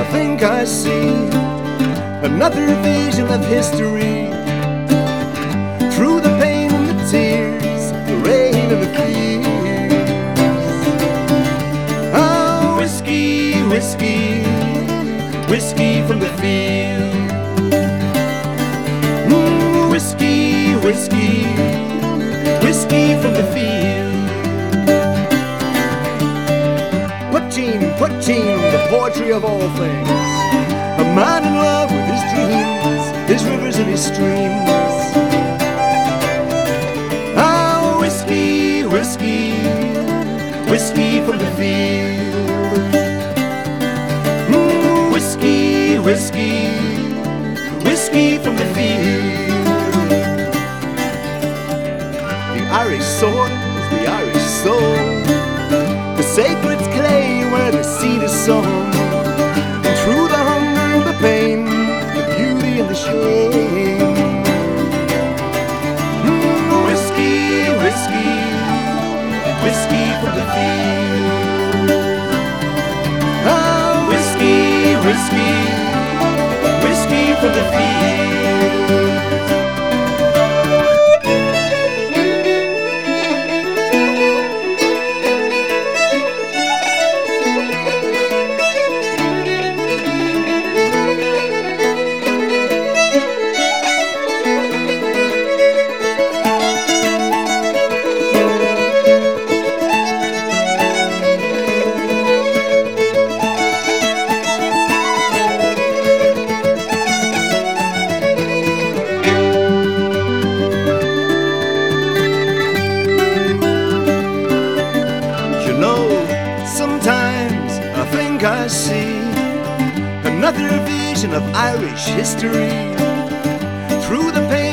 think I see another vision of history. Through the pain and the tears, the rain and the fears. Oh, whiskey, whiskey, whiskey from the field. Whiskey, whiskey, whiskey from the field. Putting the poetry of all things. A man in love with his dreams, his rivers and his streams. Ah, whiskey, whiskey, whiskey from the field. Whiskey, whiskey, whiskey from the field. The Irish soil is the Irish soul, the sacred clay where the seed is sown. And through the hunger and the pain, the beauty and the shame. Whiskey, whiskey, whiskey from the field. Ah, whiskey, whiskey, whiskey from the field. Sometimes I think I see another vision of Irish history. Through the pain